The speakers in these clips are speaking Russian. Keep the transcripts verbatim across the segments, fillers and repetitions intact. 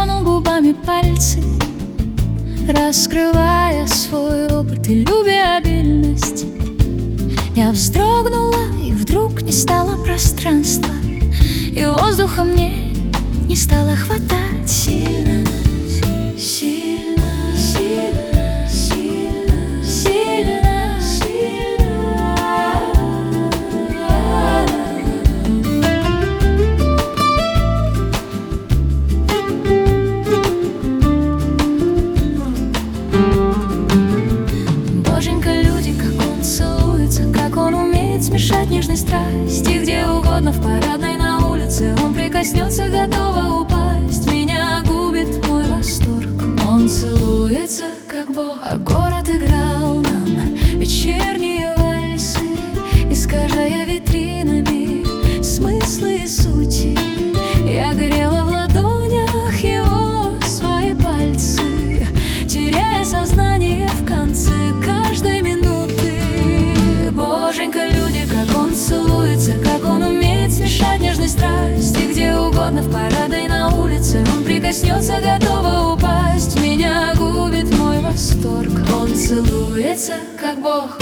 тронул губами пальцы, раскрывая свой опыт и любвеобильность. Я вздрогнула, и вдруг не стало пространства, и воздуха мне не стало хватать. Сильно, сильно, сильно, сильно, сильно, сильно. Боженька, люди, как он целуется, как он умеет смешать нежной страсти. Где угодно, в парадной, на улице, он прикоснется, готова упасть. Меня губит мой восторг. Он целуется, как Бог. А город играл нам вечерние вальсы, искажая витринами смыслы и сути. Я горела в ладонях его свои пальцы, теряя сознание в конце каждой минуты. Боженька, люди, как он целуется, как он умеет смешать нежной страсти. Где угодно, в парадной, на улице, он прикоснется, готова упасть. Меня губит мой восторг. Он целуется, как Бог.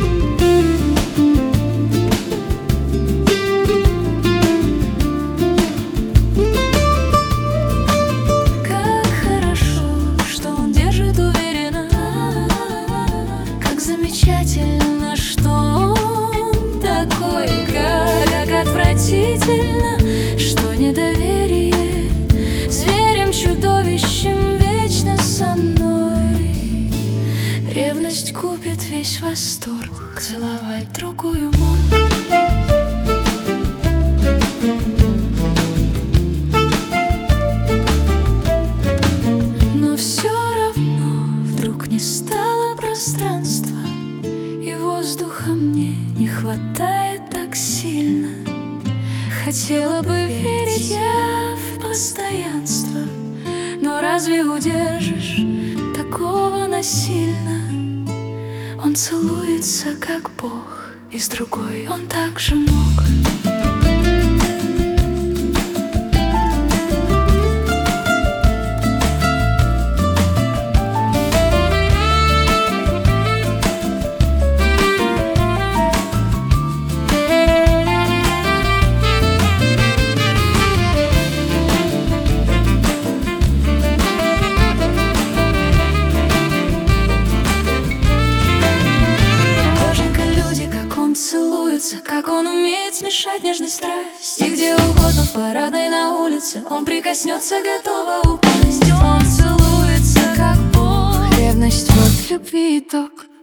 Как хорошо, что он держит уверенно. Как замечательно, что он такой. Как, как отвратительно, что недоверие зверем, чудовищем вечно со мной. Ревность купит весь восторг, целовать другую мой. Но все равно вдруг не стало пространства, и воздуха мне не хватает так сильно. Хотела бы верить я в постоянство, но разве удержишь такого насильно? Он целуется, как Бог, и с другой он так же мог. Как он умеет смешать нежной страсти. Где угодно, в парадной, на улице, он прикоснется, готова упасть. Он целуется, как Бог. Ревность вот любви итог.